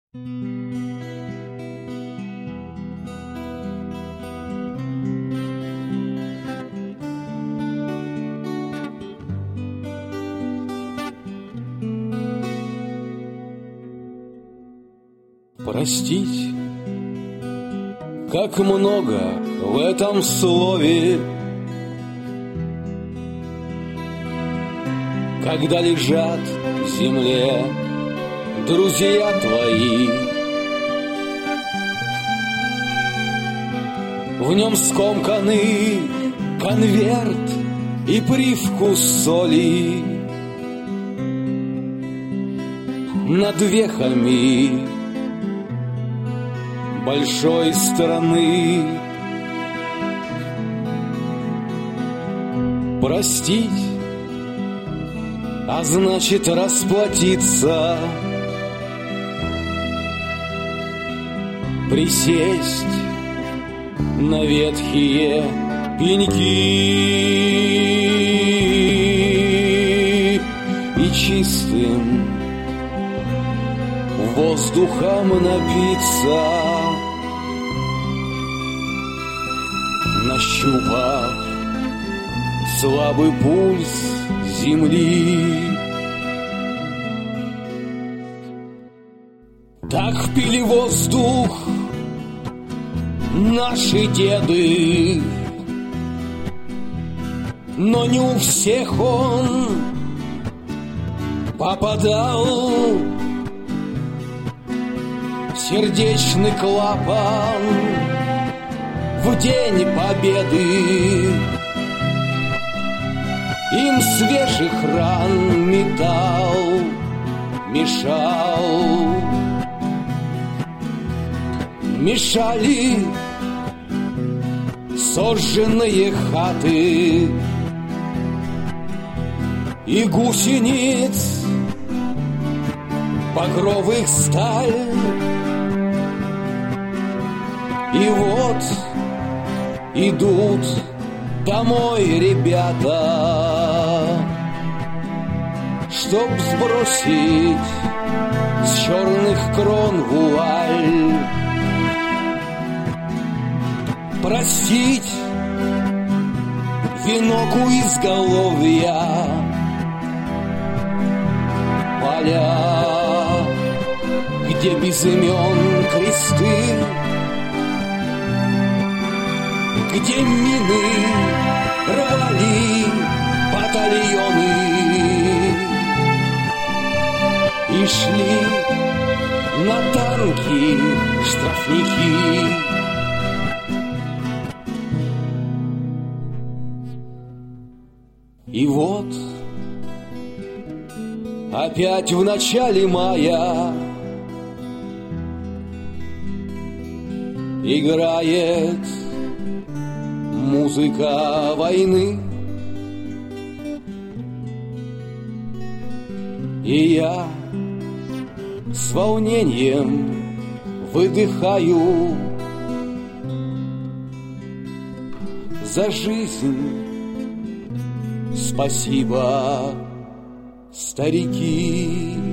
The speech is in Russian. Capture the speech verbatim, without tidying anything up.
Простить, как много в этом слове, когда лежат в земле друзья твои. В нем скомканы конверт и привкус соли над вехами большой страны. Простить, а значит расплатиться, присесть на ветхие пеньки и чистым воздухом напиться, нащупав слабый пульс земли. Так пили воздух наши деды, но не у всех он попадал в сердечный клапан в день победы. Им свежих ран металл мешал, мешали сожженные хаты и гусениц багровых сталь. И вот идут домой ребята, чтоб сбросить с черных крон вуаль. Простить венок у изголовья, поля, где без имен кресты, где мины рвали батальоны и шли на танки штрафники. И вот опять в начале мая играет музыка войны, и я с волнением выдыхаю за жизнь. Спасибо, старики.